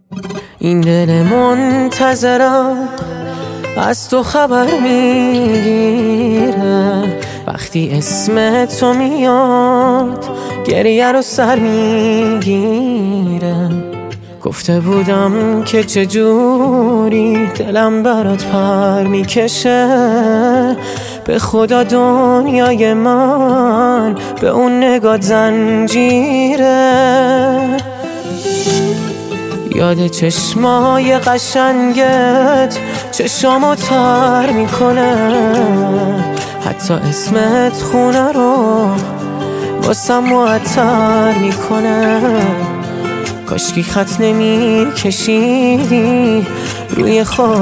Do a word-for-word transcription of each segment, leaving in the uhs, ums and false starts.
این دل منتظرم از تو خبر میگیره، وقتی اسم تو میاد گریه رو سر میگیره. گفته بودم که چجوری دلم برات پر میکشه، به خدا دنیای من به اون نگات زنجیره. یاد چشمای قشنگت چشامو تر میکنه، حتی اسمت خونه رو واسم معطر میکنه. کاشکی خط نمی کشیدی روی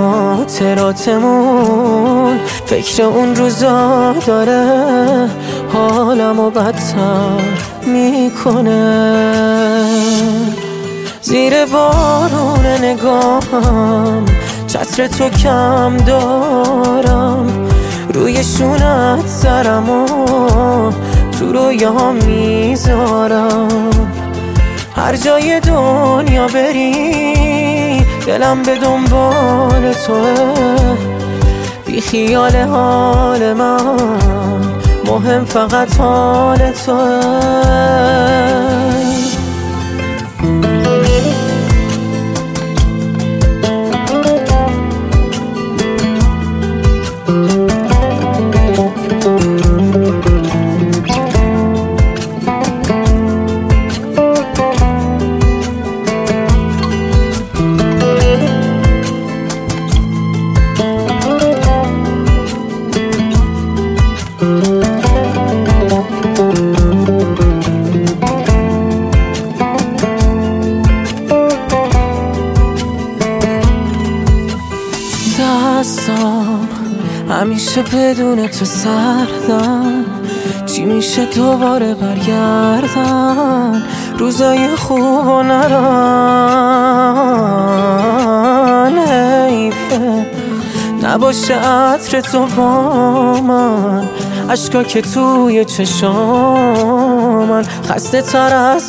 خاطراتمون، فکر اون روزا داره حالمو بدتر میکنه. زیر بارون نگاهم چتر تو کم دارم، روی شونت سرم و تو رویام میذارم. هر جای دنیا بری دلم به دنبال توه، بی خیال حال من مهم فقط حال توه. دستام همیشه بدون تو سردم، چی میشه دوباره برگردن روزای خوب و نرن. حیفه نباشه عطر تو با من، اشکا که توی چشامن خسته تر از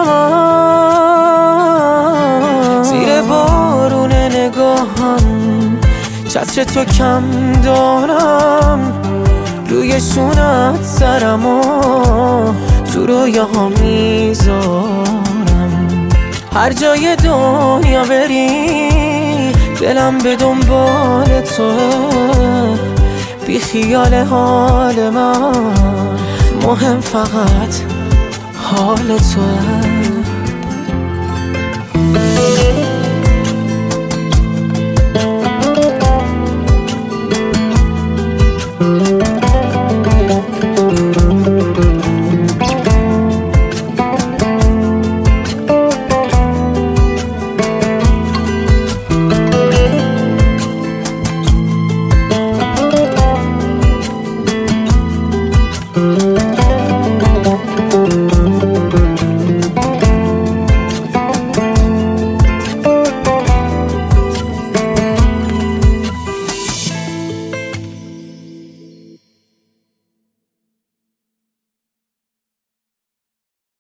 خودم. زیر بارون نگاهم چتر تو کم دارم، روی شونت سرم و تو رویاها میذارم. هر جای دنیا بری دلم به دنبال توه، بی خیال حال من مهم فقط حال توه.